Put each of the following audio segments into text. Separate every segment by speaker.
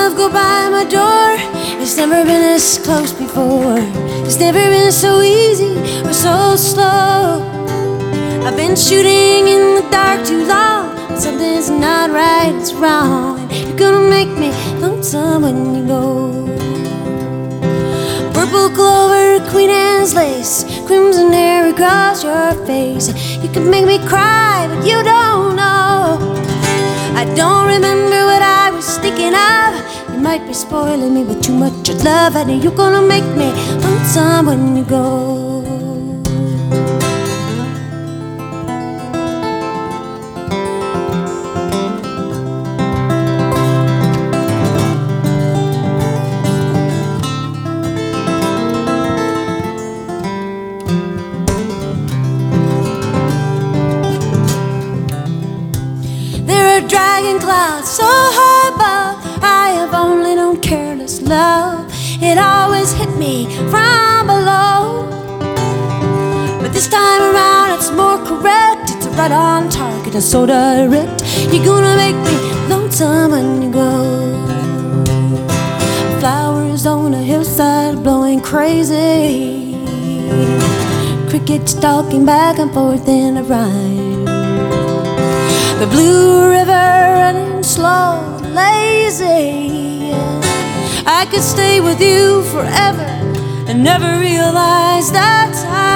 Speaker 1: love go by my door. It's never been this close before. It's never been so easy or so slow. I've been shooting in the dark too long. When something's not right, it's wrong. And you're gonna make me lonesome when you go. Purple clover, Queen Anne's lace, crimson hair across your face. You can make me cry, but you don't know. I don't remember what I was thinking of. You might be spoiling me with too much of love, and you're gonna make me lonesome when you go. Dragging clouds so high above, I have only known careless love. It always hit me from below, but this time around it's more correct. It's right on target and so direct. You're gonna make me lonesome when you go. Flowers on a hillside blowing crazy, crickets talking back and forth in a rhyme. The blue river running slow and lazy. I could stay with you forever and never realize the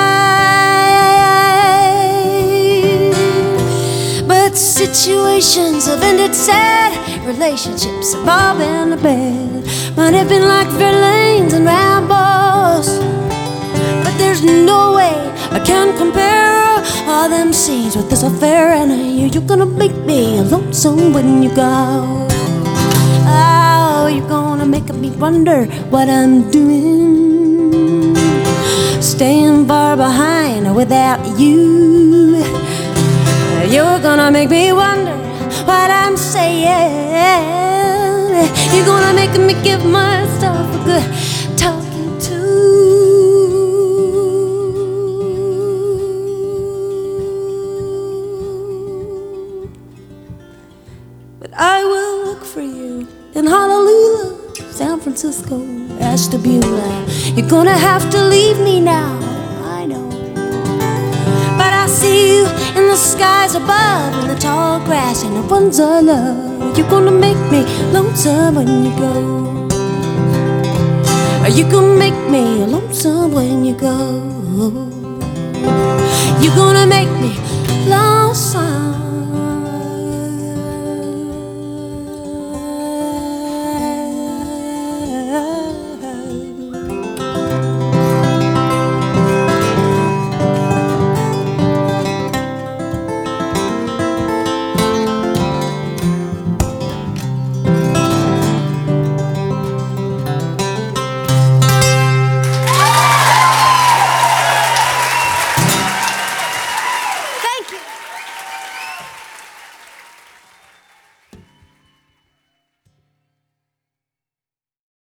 Speaker 1: time. But situations have ended sad. Relationships have all been a bed. Might have been like Verlaines and Rambos, but there's no way I can compare all them scenes with this affair. And you're gonna make me lonesome when you go. Oh, you're gonna make me wonder what I'm doing, staying far behind without you. You're gonna make me wonder what I'm saying. You're gonna make me give myself a good talking to. I will look for you in Honolulu, San Francisco, Ashtabula. You're gonna have to leave me now, I know, but I see you in the skies above, in the tall grass and the ones I love. You're gonna make me lonesome when you go. You gonna make me lonesome when you go. You're gonna make me lonesome.